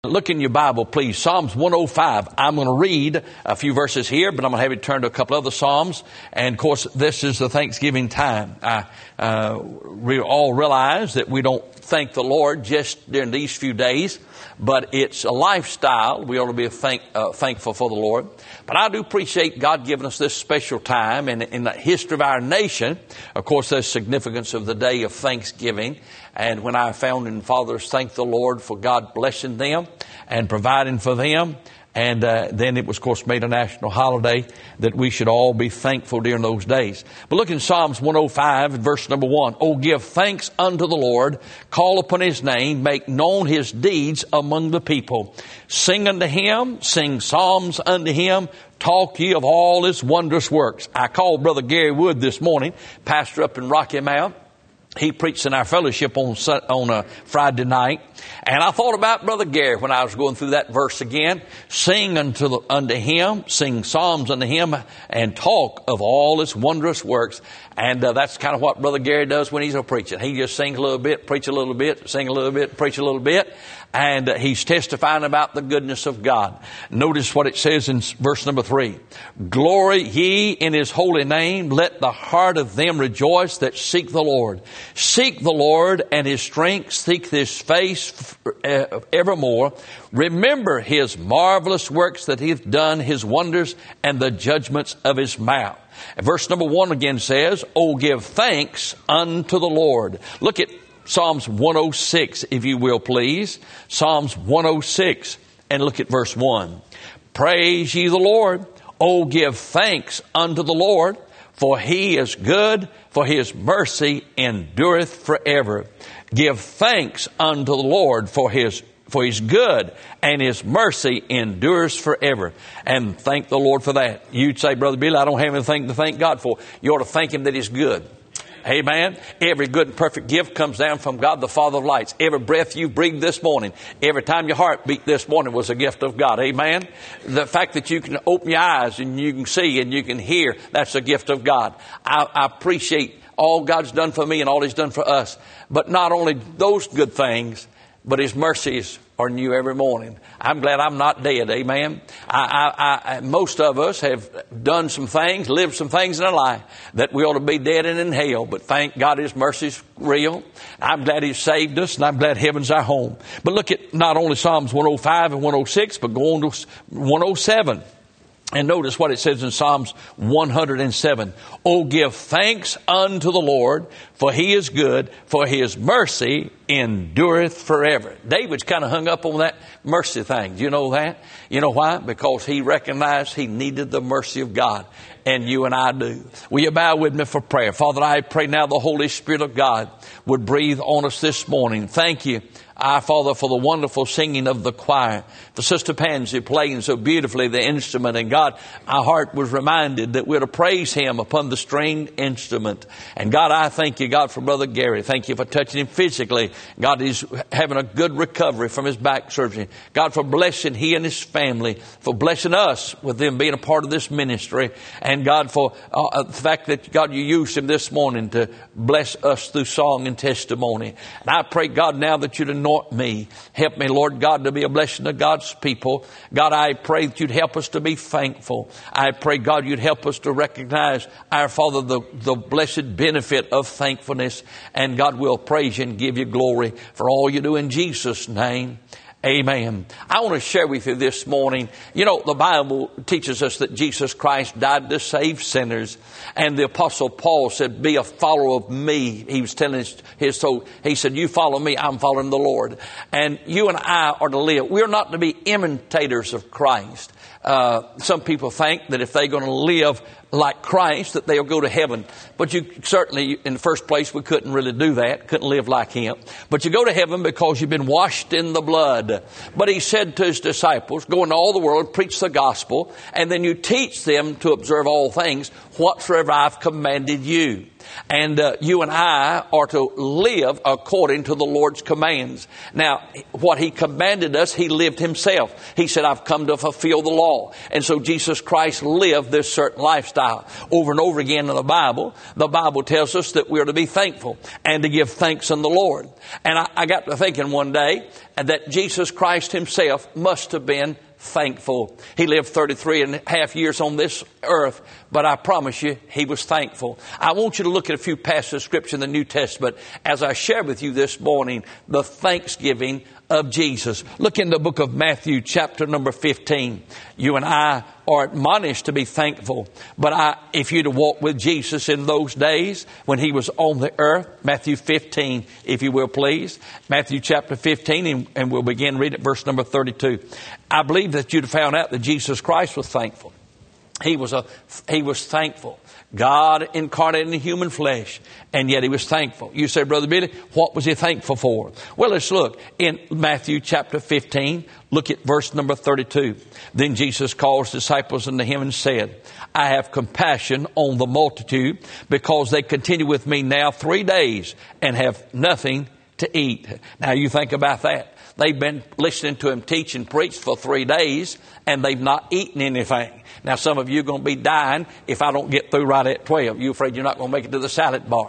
Look in your Bible, please. Psalms 105. I'm going to read a few verses here, but I'm going to have you turn to a couple other Psalms. And, of course, this is the Thanksgiving time. We all realize that we don't thank the Lord just during these few days, but it's a lifestyle. We ought to be thankful for the Lord. But I do appreciate God giving us this special time. And in the history of our nation, of course, there's significance of the day of Thanksgiving. And when our founding fathers thanked the Lord for God blessing them and providing for them, and then it was, of course, made a national holiday that we should all be thankful during those days. But look in Psalms 105, verse number 1. Oh, give thanks unto the Lord, call upon His name, make known His deeds among the people. Sing unto Him, sing psalms unto Him, talk ye of all His wondrous works. I called Brother Gary Wood this morning, pastor up in Rocky Mount. He preached in our fellowship on a Friday night. And I thought about Brother Gary when I was going through that verse again. Sing unto Him, sing psalms unto Him, and talk of all His wondrous works. And that's kind of what Brother Gary does when he's preaching. He just sings a little bit, preach a little bit, sing a little bit, preach a little bit. And he's testifying about the goodness of God. Notice what it says in verse number 3. Glory ye in His holy name. Let the heart of them rejoice that seek the Lord. Seek the Lord and His strength. Seek His face evermore. Remember His marvelous works that He hath done, His wonders and the judgments of His mouth. And verse number 1 again says, Oh, give thanks unto the Lord. Look at Psalms 106, if you will, please. Psalms 106, and look at verse 1. Praise ye the Lord. Oh, give thanks unto the Lord, for He is good, for His mercy endureth forever. Give thanks unto the Lord, for He's good, and His mercy endures forever. And thank the Lord for that. You'd say, Brother Billy, I don't have anything to thank God for. You ought to thank Him that He's good. Amen. Every good and perfect gift comes down from God, the Father of lights. Every breath you breathed this morning, every time your heart beat this morning was a gift of God. Amen. The fact that you can open your eyes and you can see and you can hear, that's a gift of God. I appreciate all God's done for me and all He's done for us. But not only those good things, but His mercies are new every morning. I'm glad I'm not dead. Amen. Most of us have done some things, lived some things in our life that we ought to be dead and in hell. But thank God His mercy's real. I'm glad He saved us, and I'm glad heaven's our home. But look at not only Psalms 105 and 106, but go on to 107. And notice what it says in Psalms 107. Oh, give thanks unto the Lord, for He is good, for His mercy endureth forever. David's kind of hung up on that mercy thing. Do you know that? You know why? Because he recognized he needed the mercy of God. And you and I do. Will you bow with me for prayer? Father, I pray now the Holy Spirit of God would breathe on us this morning. Thank you, Father, for the wonderful singing of the choir. For Sister Pansy playing so beautifully the instrument. And God, our heart was reminded that we're to praise Him upon the stringed instrument. And God, I thank you, God, for Brother Gary. Thank you for touching him physically. God, he's having a good recovery from his back surgery. God, for blessing he and his family, for blessing us with them being a part of this ministry. And God, for the fact that, God, you used him this morning to bless us through song and testimony. And I pray, God, now that you'd anoint me. Help me, Lord God, to be a blessing to God's people. God, I pray that you'd help us to be thankful. I pray, God, you'd help us to recognize, our Father, the blessed benefit of thankfulness. And God, we'll praise you and give you glory for all you do in Jesus' name. Amen. I want to share with you this morning, you know, the Bible teaches us that Jesus Christ died to save sinners. And the Apostle Paul said, be a follower of me. He was telling his soul, he said, you follow me, I'm following the Lord. And you and I are to live. We're not to be imitators of Christ. Some people think that if they're going to live like Christ, that they'll go to heaven. But you certainly, in the first place, we couldn't really do that, couldn't live like Him. But you go to heaven because you've been washed in the blood. But He said to His disciples, go into all the world, preach the gospel, and then you teach them to observe all things whatsoever I've commanded you. And you and I are to live according to the Lord's commands. Now, what He commanded us, He lived Himself. He said, I've come to fulfill the law. And so Jesus Christ lived this certain lifestyle. Over and over again in the Bible tells us that we're to be thankful and to give thanks in the Lord. And I got to thinking one day that Jesus Christ Himself must have been thankful. He lived 33 and a half years on this earth, but I promise you, He was thankful. I want you to look at a few passages of Scripture in the New Testament as I share with you this morning the thanksgiving of Jesus. Look in the book of Matthew, chapter number 15. You and I are admonished to be thankful. But if you'd have walked with Jesus in those days when He was on the earth, Matthew 15, if you will please. Matthew chapter 15, and we'll begin reading at verse number 32. I believe that you'd have found out that Jesus Christ was thankful. He was thankful. God incarnate in human flesh, and yet He was thankful. You say, Brother Billy, what was He thankful for? Well, let's look in Matthew chapter 15. Look at verse number 32. Then Jesus called His disciples unto Him and said, I have compassion on the multitude, because they continue with me now 3 days and have nothing to eat. Now you think about that. They've been listening to Him teach and preach for 3 days, and they've not eaten anything. Now, some of you are going to be dying if I don't get through right at 12. You're afraid you're not going to make it to the salad bar.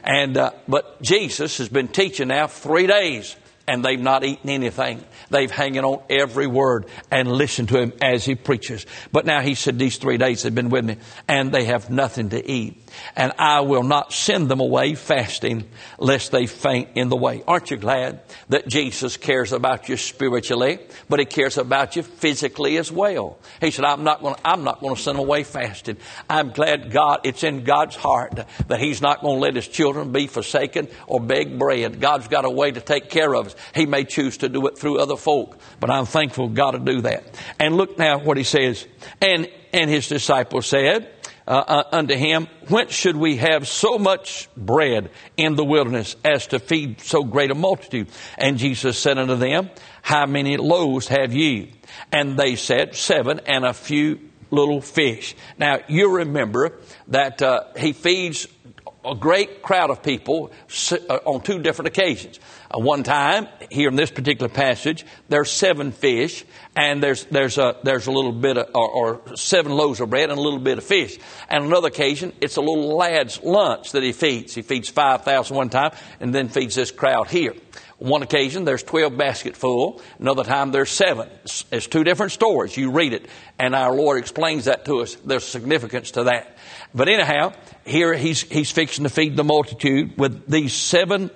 But Jesus has been teaching now 3 days, and they've not eaten anything. They've hanging on every word and listened to Him as He preaches. But now He said these 3 days they've been with me, and they have nothing to eat. And I will not send them away fasting, lest they faint in the way. Aren't you glad that Jesus cares about you spiritually, but He cares about you physically as well? He said, I'm not going to send them away fasting. I'm glad it's in God's heart that He's not going to let His children be forsaken or beg bread. God's got a way to take care of us. He may choose to do it through other folk, but I'm thankful God to do that. And look now what He says. And His disciples said unto Him, whence should we have so much bread in the wilderness as to feed so great a multitude? And Jesus said unto them, how many loaves have ye? And they said, 7, and a few little fish. Now you remember that He feeds a great crowd of people on 2 different occasions. One time, here in this particular passage, there's 7 fish, and there's a little bit of, or 7 loaves of bread and a little bit of fish. And on another occasion, it's a little lad's lunch that He feeds. He feeds 5,000 one time, and then feeds this crowd here. One occasion, there's 12 baskets full. Another time, there's 7. It's 2 different stories. You read it, and our Lord explains that to us. There's significance to that. But anyhow, here He's fixing to feed the multitude with these 7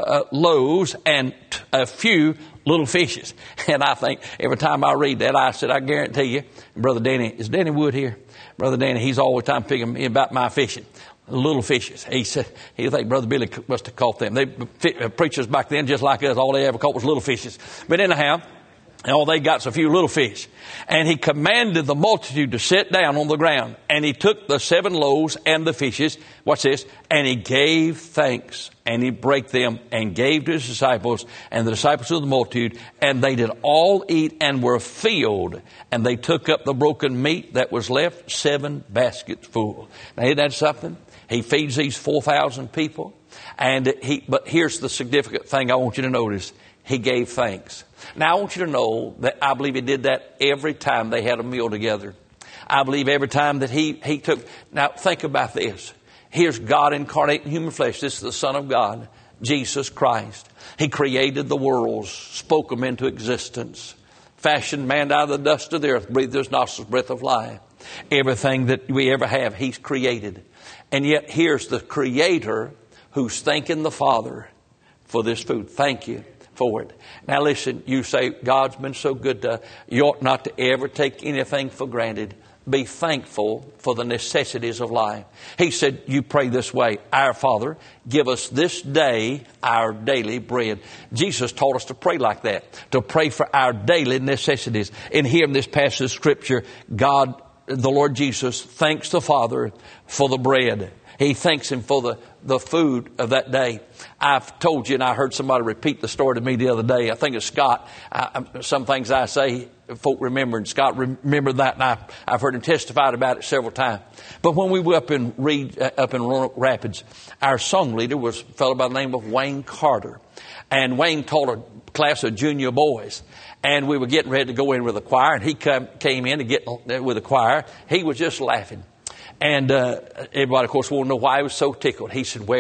loaves and a few little fishes. And I think every time I read that, I said, I guarantee you, Brother Danny, is Danny Wood here? Brother Danny, he's all the time picking me about my fishing. Little fishes. He said, he think Brother Billy must have caught them. They preachers back then, just like us, all they ever caught was little fishes. But anyhow, all they got's a few little fish. And He commanded the multitude to sit down on the ground. And He took the 7 loaves and the fishes. Watch this. And He gave thanks. And He brake them and gave to His disciples and the disciples of the multitude. And they did all eat and were filled. And they took up the broken meat that was left, 7 baskets full. Now, isn't that something? He feeds these 4,000 people. But here's the significant thing I want you to notice. He gave thanks. Now, I want you to know that I believe He did that every time they had a meal together. I believe every time that he took... Now, think about this. Here's God incarnate in human flesh. This is the Son of God, Jesus Christ. He created the worlds, spoke them into existence, fashioned man out of the dust of the earth, breathed His nostrils breath of life. Everything that we ever have, He's created. And yet, here's the Creator who's thanking the Father for this food. Thank you for it. Now listen, you say, God's been so good to us. You ought not to ever take anything for granted. Be thankful for the necessities of life. He said, you pray this way, Our Father, give us this day our daily bread. Jesus taught us to pray like that, to pray for our daily necessities. And here in this passage of Scripture, God, the Lord Jesus, thanks the Father for the bread. He thanks Him for the food of that day. I've told you, and I heard somebody repeat the story to me the other day. I think it's Scott. Some things I say, folk remember, and Scott remembered that, and I've heard him testify about it several times. But when we were up in Roanoke Rapids, our song leader was a fellow by the name of Wayne Carter. And Wayne taught a class of junior boys. And we were getting ready to go in with the choir, and he came in to get with the choir. He was just laughing. And everybody, of course, wanted to know why he was so tickled. He said,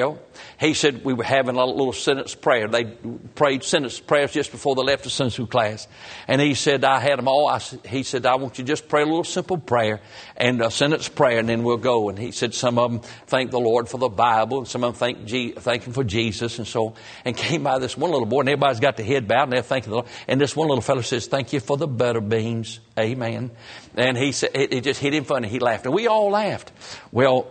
we were having a little sentence prayer. They prayed sentence prayers just before they left the Sunday school class. And he said, I had them all. He said, I want you to just pray a little simple prayer and a sentence prayer, and then we'll go. And he said some of them thank the Lord for the Bible, and some of them thank Him for Jesus, and so on. And came by this one little boy, and everybody's got their head bowed, and they're thanking the Lord. And this one little fellow says, thank you for the butter beans. Amen. And he said, it just hit him funny. He laughed, and we all laughed. Well,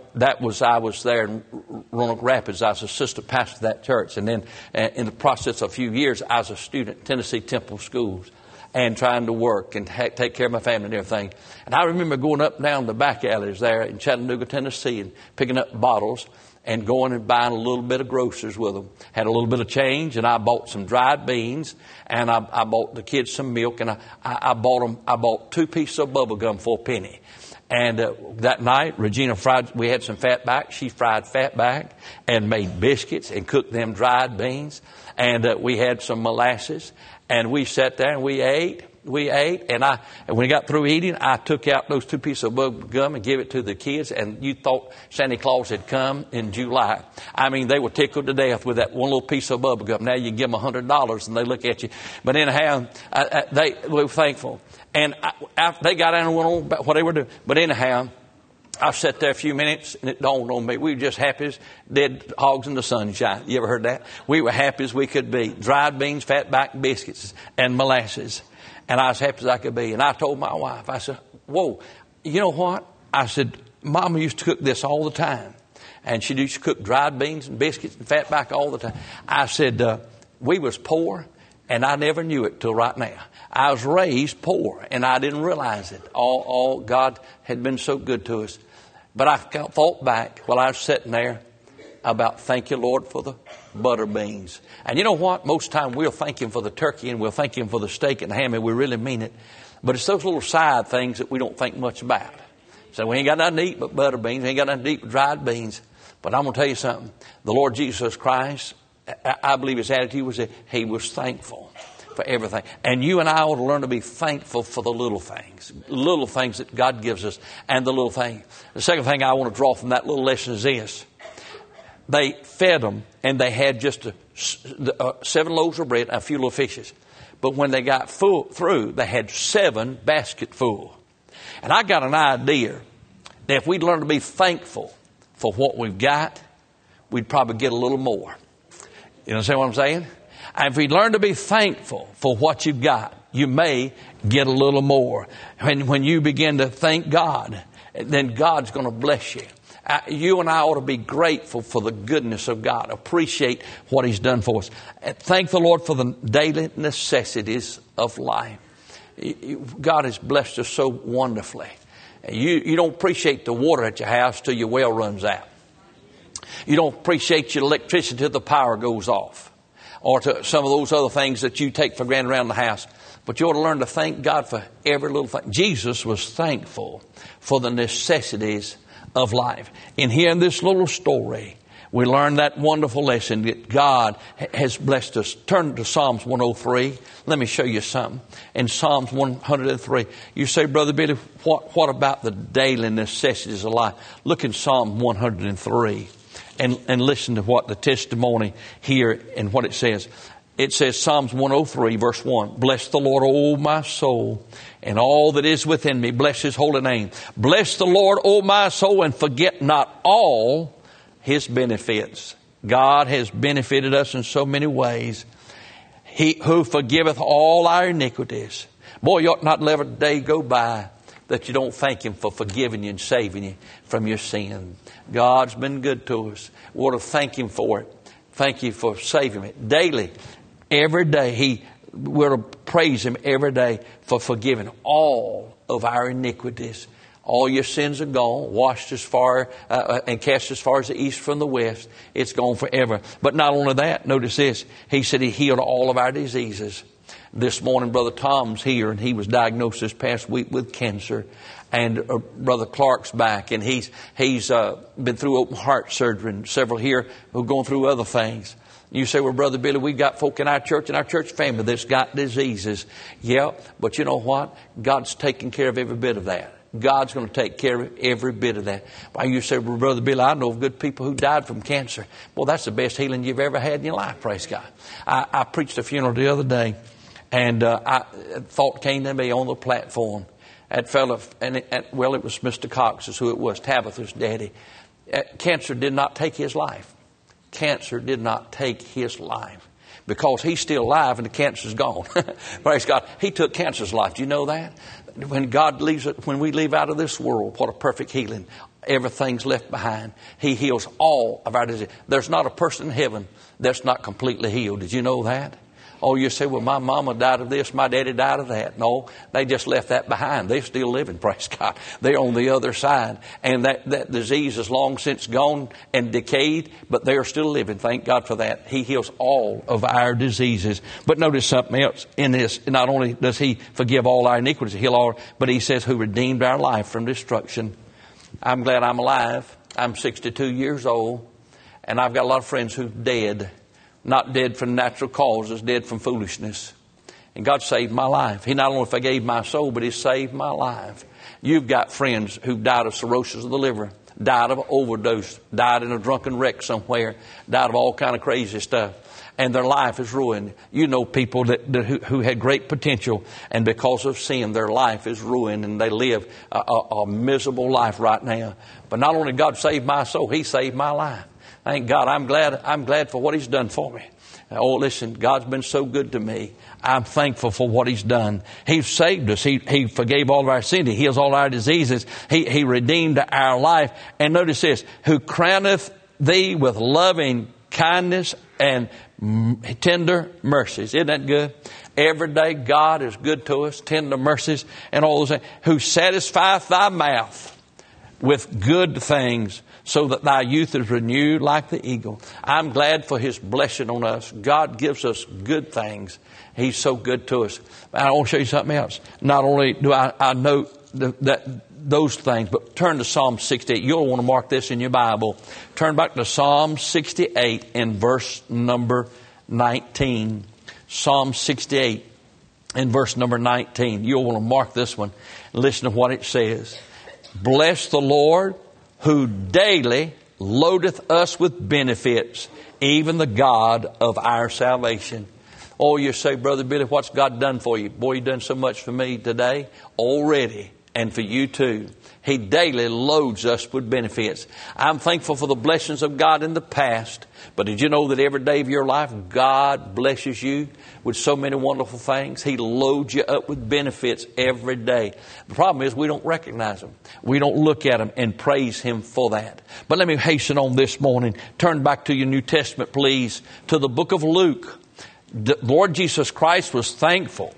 I was there in Roanoke Rapids. I was assistant pastor of that church. And then in the process of a few years, I was a student at Tennessee Temple Schools and trying to work and take care of my family and everything. And I remember going up and down the back alleys there in Chattanooga, Tennessee, and picking up bottles and going and buying a little bit of groceries with them. Had a little bit of change, and I bought some dried beans, and I bought the kids some milk, and I bought 2 pieces of bubble gum for a penny. And that night, Regina we had some fatback. She fried fatback and made biscuits and cooked them dried beans. And we had some molasses. And we sat there and we ate. And when we got through eating, I took out those 2 pieces of bubble gum and gave it to the kids. And you thought Santa Claus had come in July. I mean, they were tickled to death with that one little piece of bubble gum. Now you give them $100 and they look at you. But anyhow, they were thankful. And they got out and went on about what they were doing. But anyhow, I sat there a few minutes, and it dawned on me. We were just happy as dead hogs in the sunshine. You ever heard that? We were happy as we could be. Dried beans, fatback biscuits, and molasses. And I was happy as I could be. And I told my wife, I said, whoa, you know what? I said, Mama used to cook this all the time. And she used to cook dried beans and biscuits and fatback all the time. I said, we was poor, and I never knew it till right now. I was raised poor, and I didn't realize it. All God had been so good to us. But I thought back while I was sitting there about thank you, Lord, for the butter beans. And you know what? Most time we'll thank Him for the turkey, and we'll thank Him for the steak and ham, and we really mean it. But it's those little side things that we don't think much about. So we ain't got nothing to eat but butter beans. We ain't got nothing to eat but dried beans. But I'm going to tell you something. The Lord Jesus Christ, I believe His attitude was that He was thankful for everything. And you and I ought to learn to be thankful for the little things that God gives us, and the little things. The second thing I want to draw from that little lesson is this. They fed them, and they had just 7 loaves of bread and a few little fishes. But when they got through, they had 7 basketfuls. And I got an idea that if we'd learn to be thankful for what we've got, we'd probably get a little more. You understand what I'm saying? And if we learn to be thankful for what you've got, you may get a little more. When you begin to thank God, then God's going to bless you. You and I ought to be grateful for the goodness of God. Appreciate what He's done for us. And thank the Lord for the daily necessities of life. God has blessed us so wonderfully. You don't appreciate the water at your house till your well runs out. You don't appreciate your electricity till the power goes off. Or to some of those other things that you take for granted around the house. But you ought to learn to thank God for every little thing. Jesus was thankful for the necessities of life. And here in this little story, we learn that wonderful lesson that God has blessed us. Turn to Psalms 103. Let me show you something. In Psalms 103, you say, Brother Billy, what about the daily necessities of life? Look in Psalm 103 and listen to what the testimony here and what it says. It says, Psalms 103, verse 1, bless the Lord, O my soul, and all that is within me. Bless His holy name. Bless the Lord, O my soul, and forget not all His benefits. God has benefited us in so many ways. He who forgiveth all our iniquities. Boy, you ought not let a day go by that you don't thank Him for forgiving you and saving you from your sin. God's been good to us. We ought to thank Him for it. Thank you for saving me daily. Every day, we're to praise Him every day for forgiving all of our iniquities. All your sins are gone, washed as far and cast as far as the east from the west. It's gone forever. But not only that, notice this. He said He healed all of our diseases. This morning, Brother Tom's here, and he was diagnosed this past week with cancer. And Brother Clark's back, and he's been through open heart surgery, and several here who are going through other things. You say, well, Brother Billy, we've got folk in our church and our church family that's got diseases. Yeah, but you know what? God's taking care of every bit of that. God's going to take care of every bit of that. Why, you say, well, Brother Billy, I know of good people who died from cancer. Well, that's the best healing you've ever had in your life, praise God. I preached a funeral the other day, and thought came to me on the platform. That fellow, it was Mr. Cox is who it was, Tabitha's daddy. Cancer did not take his life. Cancer did not take his life because he's still alive and the cancer's gone. Praise God. He took cancer's life. Do you know that? When we leave out of this world, what a perfect healing. Everything's left behind. He heals all of our disease. There's not a person in heaven that's not completely healed. Did you know that? Oh, you say, well, my mama died of this, my daddy died of that. No, they just left that behind. They're still living, praise God. They're on the other side. And that disease is long since gone and decayed, but they are still living. Thank God for that. He heals all of our diseases. But notice something else in this. Not only does He forgive all our iniquities, heal all, but He says who redeemed our life from destruction. I'm glad I'm alive. I'm 62 years old, and I've got a lot of friends who're dead. Not dead from natural causes, dead from foolishness. And God saved my life. He not only forgave my soul, but He saved my life. You've got friends who've died of cirrhosis of the liver, died of an overdose, died in a drunken wreck somewhere, died of all kind of crazy stuff. And their life is ruined. You know people who had great potential, and because of sin, their life is ruined, and they live a miserable life right now. But not only God saved my soul, He saved my life. Thank God. I'm glad for what He's done for me. Oh, listen, God's been so good to me. I'm thankful for what He's done. He saved us. He forgave all of our sins. He heals all our diseases. He redeemed our life. And notice this, who crowneth thee with loving kindness and tender mercies. Isn't that good? Every day God is good to us, tender mercies and all those things. Who satisfieth thy mouth with good things, so that thy youth is renewed like the eagle. I'm glad for His blessing on us. God gives us good things. He's so good to us. I want to show you something else. Not only do I know those things, but turn to Psalm 68. You'll want to mark this in your Bible. Turn back to Psalm 68 in verse number 19. Psalm 68 in verse number 19. You'll want to mark this one. Listen to what it says. Bless the Lord, who daily loadeth us with benefits, even the God of our salvation. Oh, you say, Brother Billy, what's God done for you? Boy, He done so much for me today already, and for you too. He daily loads us with benefits. I'm thankful for the blessings of God in the past, but did you know that every day of your life, God blesses you with so many wonderful things? He loads you up with benefits every day. The problem is we don't recognize them. We don't look at them and praise Him for that. But let me hasten on this morning. Turn back to your New Testament, please, to the book of Luke. The Lord Jesus Christ was thankful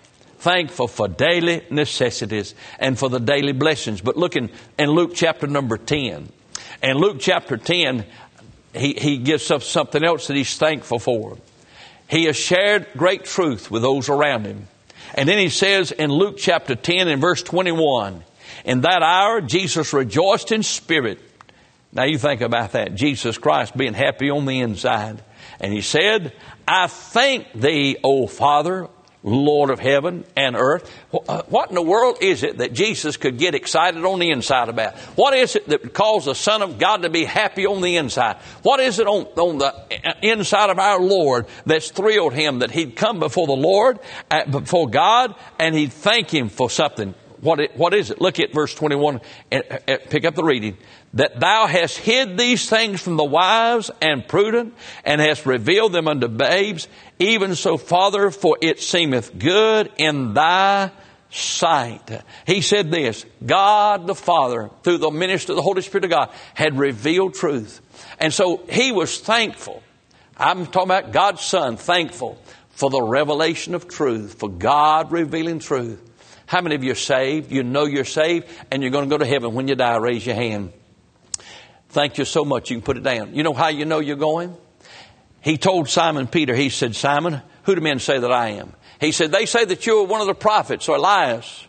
for daily necessities and for the daily blessings. But look in Luke chapter number 10. In Luke chapter 10, he gives us something else that He's thankful for. He has shared great truth with those around Him. And then He says in Luke chapter 10 and verse 21, in that hour Jesus rejoiced in spirit. Now you think about that. Jesus Christ being happy on the inside. And He said, I thank Thee, O Father, Lord of heaven and earth. What in the world is it that Jesus could get excited on the inside about? What is it that would cause the Son of God to be happy on the inside? What is it on the inside of our Lord that's thrilled Him that He'd come before the Lord, before God, and He'd thank Him for something? What is it? Look at verse 21 and pick up the reading. That Thou hast hid these things from the wise and prudent, and hast revealed them unto babes. Even so, Father, for it seemeth good in Thy sight. He said this, God the Father, through the ministry of the Holy Spirit of God, had revealed truth. And so He was thankful. I'm talking about God's Son, thankful for the revelation of truth, for God revealing truth. How many of you are saved? You know you're saved and you're going to go to heaven when you die. Raise your hand. Thank you so much. You can put it down. You know how you know you're going? He told Simon Peter, he said, Simon, who do men say that I am? He said, they say that you're one of the prophets or Elias.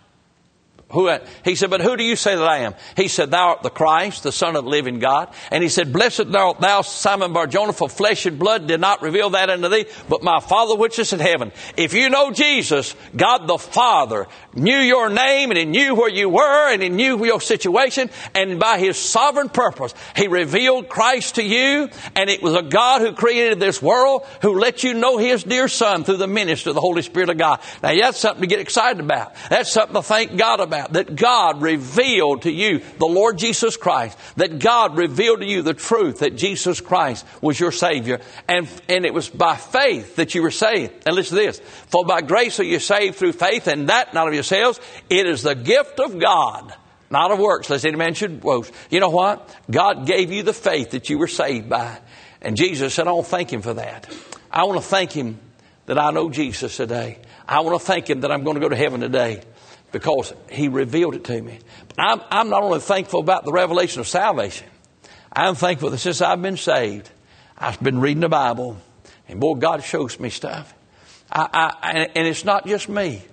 He said, but who do you say that I am? He said, thou art the Christ, the Son of the living God. And he said, blessed art thou, Simon Bar-Jonah, for flesh and blood did not reveal that unto thee, but my Father which is in heaven. If you know Jesus, God the Father knew your name, and He knew where you were, and He knew your situation, and by His sovereign purpose, He revealed Christ to you, and it was a God who created this world, who let you know His dear Son through the ministry of the Holy Spirit of God. Now that's something to get excited about. That's something to thank God about. That God revealed to you the Lord Jesus Christ. That God revealed to you the truth that Jesus Christ was your Savior. And it was by faith that you were saved. And listen to this. For by grace are you saved through faith, and that not of yourselves. It is the gift of God, not of works, lest any man should boast. You know what? God gave you the faith that you were saved by. And Jesus said, I want to thank Him for that. I want to thank Him that I know Jesus today. I want to thank Him that I'm going to go to heaven today, because He revealed it to me. I'm not only thankful about the revelation of salvation. I'm thankful that since I've been saved, I've been reading the Bible. And boy, God shows me stuff. And it's not just me.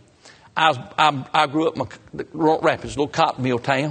I grew up in Rock Rapids, a little cotton mill town.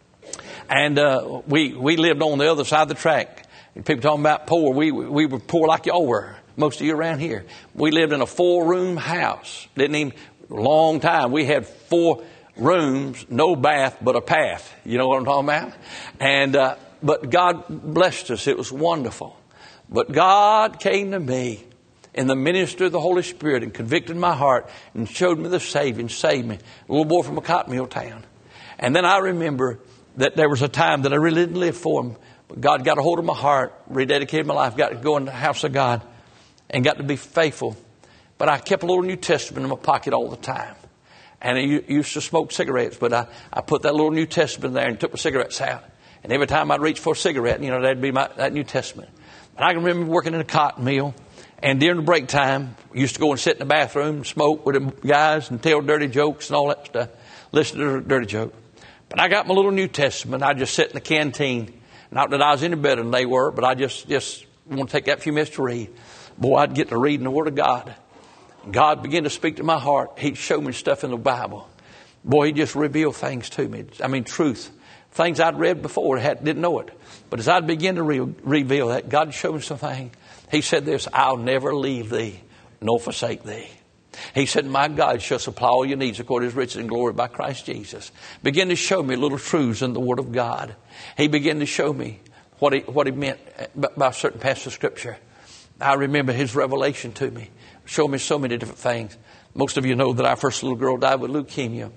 And we lived on the other side of the track. And people talking about poor. We were poor like y'all were. Most of you around here. We lived in a 4-room house. Didn't even... long time. We had 4 rooms, no bath, but a path. You know what I'm talking about? And, but God blessed us. It was wonderful. But God came to me in the ministry of the Holy Spirit and convicted my heart and showed me the Savior and saved me. A little boy from a cotton mill town. And then I remember that there was a time that I really didn't live for Him. But God got a hold of my heart, rededicated my life, got to go in the house of God and got to be faithful. But I kept a little New Testament in my pocket all the time. And I used to smoke cigarettes, but I put that little New Testament there and took my cigarettes out. And every time I'd reach for a cigarette, you know, that'd be that New Testament. And I can remember working in a cotton mill. And during the break time, I used to go and sit in the bathroom and smoke with the guys and tell dirty jokes and all that stuff. Listen to the dirty joke. But I got my little New Testament. I just sit in the canteen. Not that I was any better than they were, but I just want to take that few minutes to read. Boy, I'd get to reading the Word of God. God began to speak to my heart. He'd show me stuff in the Bible. Boy, He just revealed things to me. I mean, truth. Things I'd read before, didn't know it. But as I began to reveal that, God showed me something. He said this, I'll never leave thee, nor forsake thee. He said, my God shall supply all your needs according to His riches and glory by Christ Jesus. Begin to show me little truths in the Word of God. He began to show me what he meant by certain passages of Scripture. I remember His revelation to me. Showed me so many different things. Most of you know that our first little girl died with leukemia.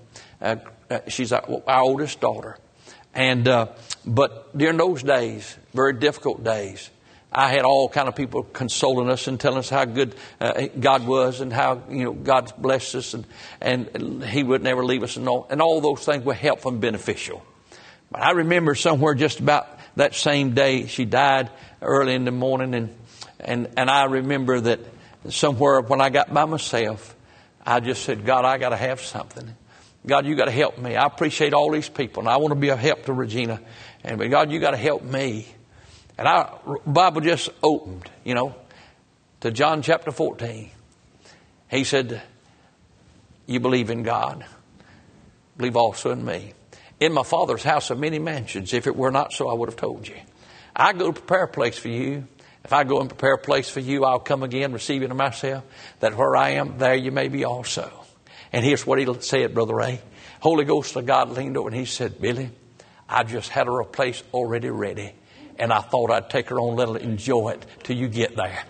She's our oldest daughter. And but during those days, very difficult days, I had all kind of people consoling us and telling us how good God was and how, you know, God's blessed us and He would never leave us and all those things were helpful and beneficial. But I remember somewhere just about that same day she died early in the morning and I remember that somewhere when I got by myself, I just said, God, I got to have something. God, you got to help me. I appreciate all these people, and I want to be a help to Regina. But God, you got to help me. And the Bible just opened, you know, to John chapter 14. He said, you believe in God. Believe also in me. In my Father's house are many mansions. If it were not so, I would have told you. I go to prepare a place for you. If I go and prepare a place for you, I'll come again, receive you to myself, that where I am, there you may be also. And here's what He said, Brother Ray. Holy Ghost of God leaned over and He said, Billy, I just had her a place already ready. And I thought I'd take her on, let her enjoy it till you get there.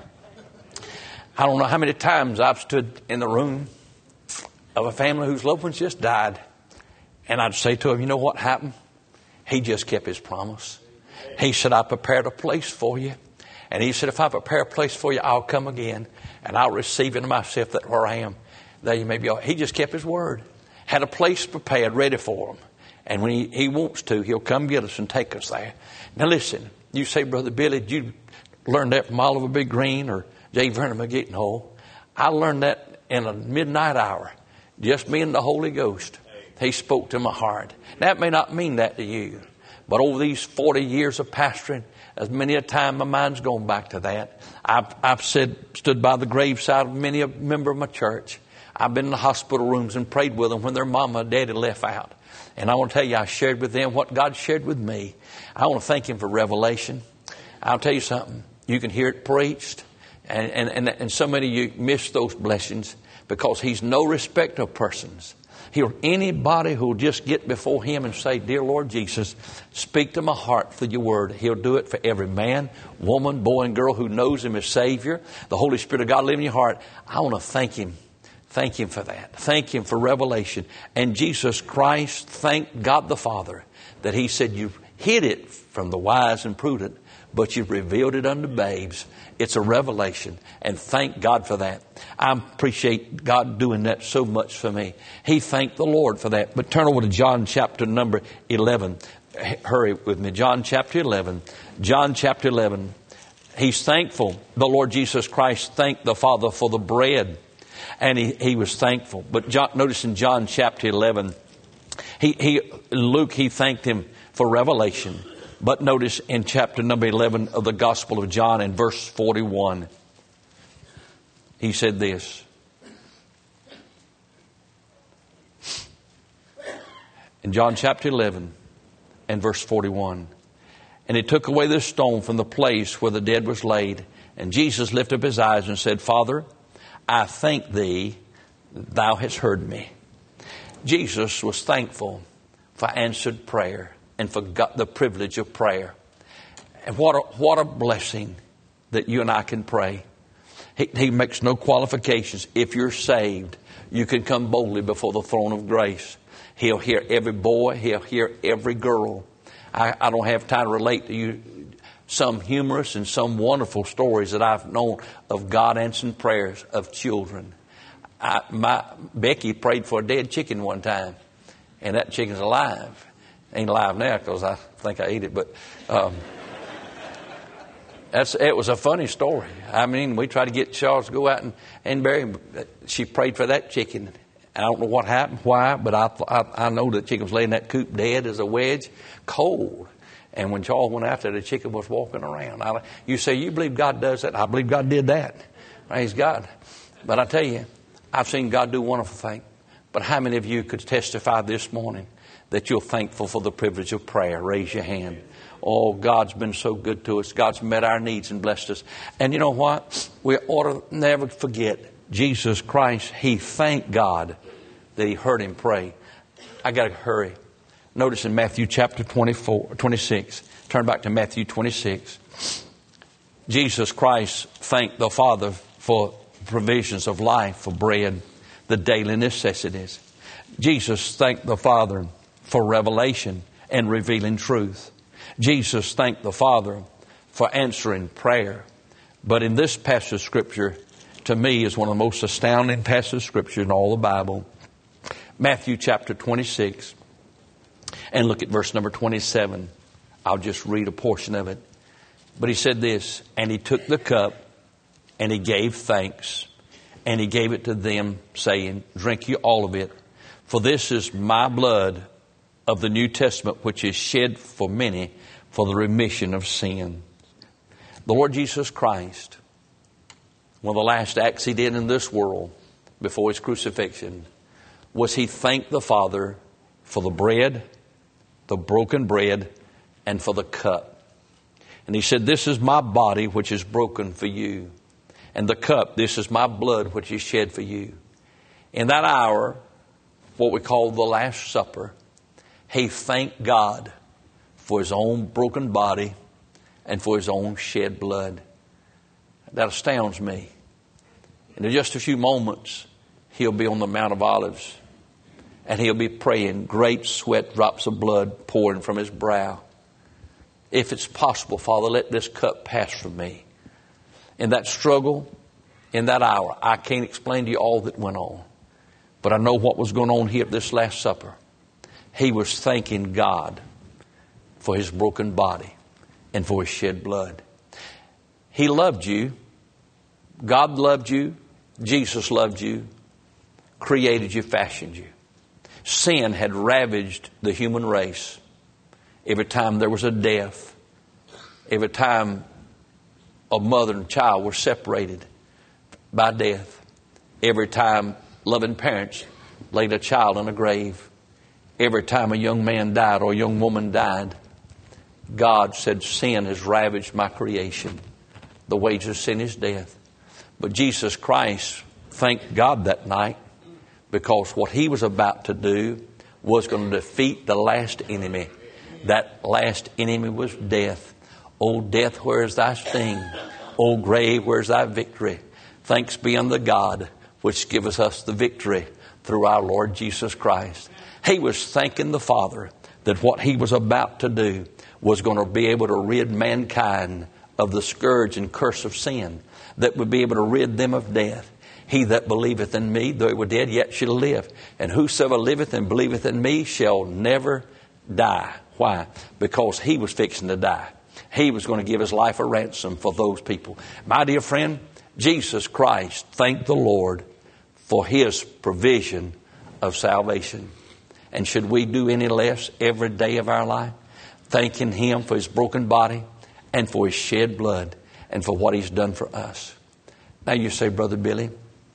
I don't know how many times I've stood in the room of a family whose loved ones just died. And I'd say to them, you know what happened? He just kept His promise. He said, I prepared a place for you. And He said, if I prepare a place for you, I'll come again and I'll receive into myself that where I am, there you may be. He just kept His word. Had a place prepared, ready for Him. And when He wants to, He'll come get us and take us there. Now listen, you say, Brother Billy, did you learn that from Oliver B. Green or J. Vernon McGee? No. I learned that in a midnight hour. Just me and the Holy Ghost. He spoke to my heart. That may not mean that to you, but over these 40 years of pastoring, as many a time my mind's gone back to that. I've stood by the graveside of many a member of my church. I've been in the hospital rooms and prayed with them when their mama and daddy left out. And I want to tell you, I shared with them what God shared with me. I want to thank Him for revelation. I'll tell you something. You can hear it preached. And so many of you miss those blessings because He's no respecter of persons. Anybody who will just get before Him and say, Dear Lord Jesus, speak to my heart through your word. He'll do it for every man, woman, boy, and girl who knows Him as Savior. The Holy Spirit of God live in your heart. I want to thank Him. Thank Him for that. Thank Him for revelation. And Jesus Christ, thank God the Father that He said, you've hid it from the wise and prudent, but you've revealed it unto babes. It's a revelation. And thank God for that. I appreciate God doing that so much for me. He thanked the Lord for that. But turn over to John chapter number 11. Hurry with me. John chapter 11. John chapter 11. He's thankful. The Lord Jesus Christ thanked the Father for the bread. And he was thankful. But notice in John chapter 11, Luke thanked Him for revelation. But notice in chapter number 11 of the Gospel of John in verse 41, he said this. In John chapter 11 and verse 41, and He took away the stone from the place where the dead was laid. And Jesus lifted up His eyes and said, Father, I thank Thee, Thou hast heard me. Jesus was thankful for answered prayer and for the privilege of prayer. And what a blessing that you and I can pray. He makes no qualifications. If you're saved, you can come boldly before the throne of grace. He'll hear every boy. He'll hear every girl. I don't have time to relate to you some humorous and some wonderful stories that I've known of God answering prayers of children. Becky prayed for a dead chicken one time, and that chicken's alive. Ain't alive now because I think I ate it, but it was a funny story. I mean, we tried to get Charles to go out and bury him. She prayed for that chicken. I don't know what happened, why, but I know that chicken was laying in that coop dead as a wedge, cold. And when Charles went after, the chicken was walking around. You say, you believe God does that? I believe God did that. Praise God. But I tell you, I've seen God do wonderful things. But how many of you could testify this morning that you're thankful for the privilege of prayer? Raise your hand. Oh, God's been so good to us. God's met our needs and blessed us. And you know what? We ought to never forget Jesus Christ. He thanked God that He heard Him pray. I got to hurry. Notice in Matthew chapter 26. Turn back to Matthew 26. Jesus Christ thanked the Father for provisions of life, for bread, the daily necessities. Jesus thanked the Father for revelation and revealing truth. Jesus thanked the Father for answering prayer. But in this passage of Scripture, to me, is one of the most astounding passages of Scripture in all the Bible. Matthew chapter 26. And look at verse number 27. I'll just read a portion of it. But He said this, and He took the cup, and He gave thanks, and He gave it to them, saying, drink ye all of it, for this is my blood of the New Testament, which is shed for many for the remission of sin. The Lord Jesus Christ, one of the last acts He did in this world before His crucifixion, was He thanked the Father for the bread, the broken bread, and for the cup. And He said, this is my body which is broken for you. And the cup, this is my blood which is shed for you. In that hour, what we call the Last Supper, He thanked God for His own broken body and for His own shed blood. That astounds me. And in just a few moments, He'll be on the Mount of Olives. And He'll be praying, great sweat drops of blood pouring from His brow. If it's possible, Father, let this cup pass from me. In that struggle, in that hour, I can't explain to you all that went on. But I know what was going on here at this Last Supper. He was thanking God for His broken body and for His shed blood. He loved you. God loved you. Jesus loved you. Created you, fashioned you. Sin had ravaged the human race. Every time there was a death, every time a mother and child were separated by death, every time loving parents laid a child in a grave, every time a young man died or a young woman died, God said, sin has ravaged my creation. The wages of sin is death. But Jesus Christ thanked God that night, because what he was about to do was going to defeat the last enemy. That last enemy was death. O death, where is thy sting? O grave, where is thy victory? Thanks be unto God, which giveth us the victory through our Lord Jesus Christ. He was thanking the Father that what he was about to do was going to be able to rid mankind of the scourge and curse of sin, that would be able to rid them of death. He that believeth in me, though he were dead, yet shall live. And whosoever liveth and believeth in me shall never die. Why? Because he was fixing to die. He was going to give his life a ransom for those people. My dear friend, Jesus Christ thanked the Lord for his provision of salvation. And should we do any less every day of our life? Thanking him for his broken body and for his shed blood and for what he's done for us. Now you say, Brother Billy,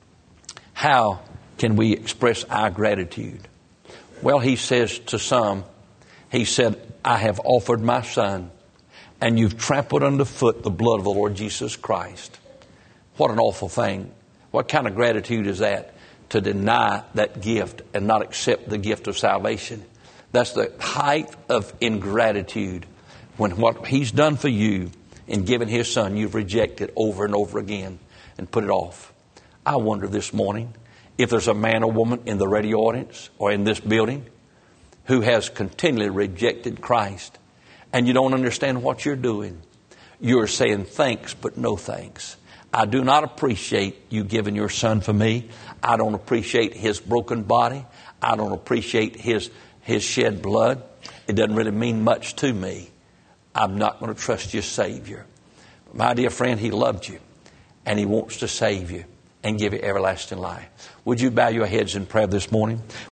how can we express our gratitude? Well, he says to some, he said, I have offered my son, and you've trampled underfoot the blood of the Lord Jesus Christ. What an awful thing. What kind of gratitude is that? To deny that gift and not accept the gift of salvation. That's the height of ingratitude, when what he's done for you in giving his son, you've rejected over and over again and put it off. I wonder this morning if there's a man or woman in the radio audience or in this building who has continually rejected Christ, and you don't understand what you're doing. You're saying thanks, but no thanks. I do not appreciate you giving your son for me. I don't appreciate his broken body. I don't appreciate his shed blood. It doesn't really mean much to me. I'm not going to trust your Savior. My dear friend, he loved you, and he wants to save you and give you everlasting life. Would you bow your heads in prayer this morning?